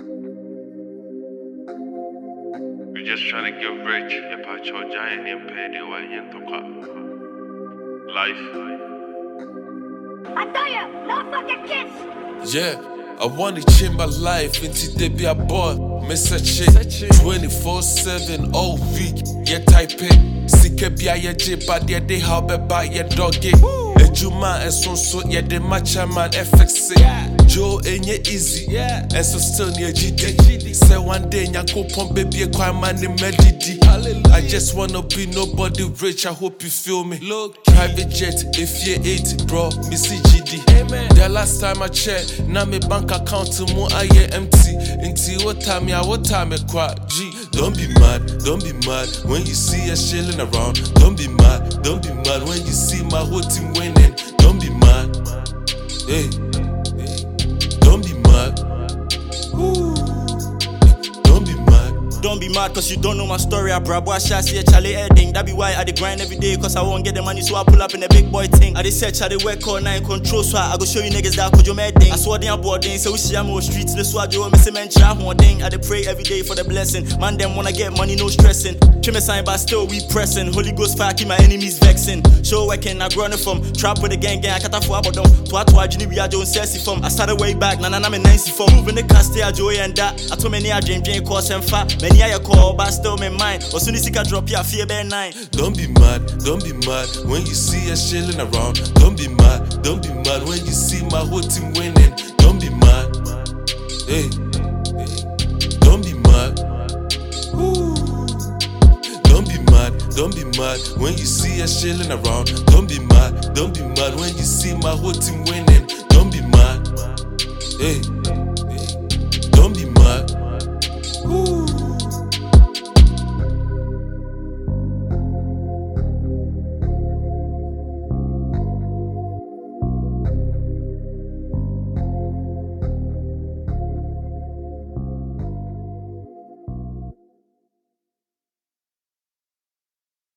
We're just trying to get rich. If I charge giant and pay the way in the life. I tell you, no fucking kids. Yeah, I wanna change my life into they be a boy. Miss a chick 24/7 all week. Yeah, type it. Sika be a ye but yeah, they how be buy your doggy. Ejuma and so yeah, the matcha man FX. Joe ain't ye easy, and so still near GD. Say one day, Nyanko pump baby, a crime man in Medidi. I just wanna be nobody rich, I hope you feel me. Look, private jet, if you 80, bro, Missy GD. The last time I checked, now my bank account to more I empty. Until what time it quite G. Don't be mad when you see us chilling around. Don't be mad when you see my whole team winning. Don't be mad, hey. Don't be mad. Ooh. Don't be mad cause you don't know my story. I brabo, I shall see a Charlie Edding. That be why I dey grind every day cause I won't get the money, so I pull up in a big boy thing. I dey search, I dey work all night, control, so I go show you niggas that could you mad thing. I saw them boarding, so we see I'm on streets. The swag you me say man try one thing. I dey pray every day for the blessing. Man them wanna get money, no stressing. Trim sign but still we pressing. Holy Ghost fire keep my enemies vexing. Show working, I grown from trap with the gang, I cut off for abodom. To Jimmy we are doing sassy from. I started way back, na I'm in 94. Moving the cast I joy and that. I told many I dream cause and fat. Many I call but still my mind. Or soon as you can drop your fear by 9. Don't be mad when you see us chilling around. Don't be mad when you see my whole team winning. Don't be mad, hey. Don't be mad. Ooh. Don't be mad when you see us chilling around. Don't be mad when you see my whole team winning. Don't be mad, hey.